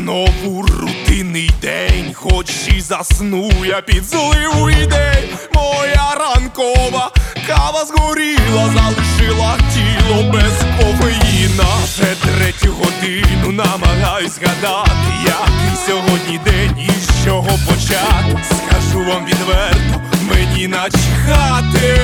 Знову рутинний день, хоч і засну я під зливу ідей. Моя ранкова кава згоріла, залишила тіло без кофеїна. Вже 3-ю годину намагаюсь згадати, який сьогодні день і з чого почати. Скажу вам відверто, мені начхати.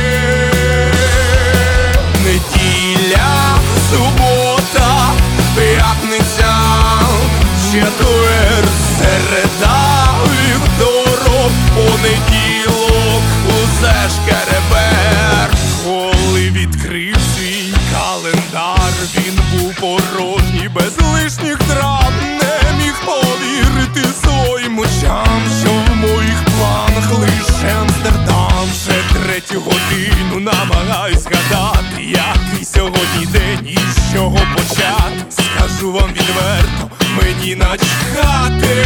Неділя, субота, п'ятниця, четвер, середа, вівторок, понеділок, усе ж керебер. Коли відкрив свій календар, він був порожній, без лишніх трав. Не міг повірити своїм очам, що в моїх планах лише Амстердам. Вже 3-ю годину намагаюсь згадати, який сьогодні день і з чого почати. Скажу вам відверто, мені начхати.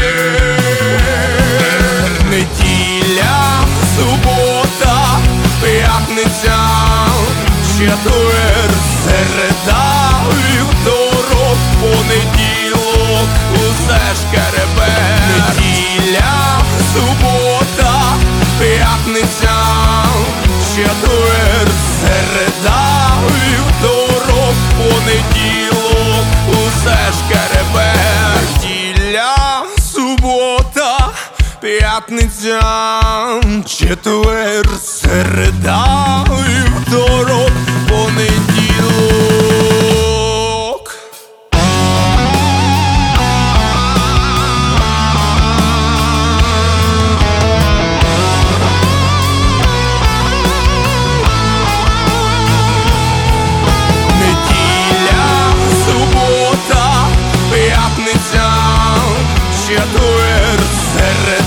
Неділя, субота, п'ятниця, четвер, середа, вівторок, понеділок, усе ж керебер. Неділя, субота, п'ятниця, четвер, середа, вівторок, понеділок, усе ж керебер. Неділя, субота, п'ятниця, четвер, середа, вівторок, понеділок. Неділя, субота, п'ятниця, четвер, середа,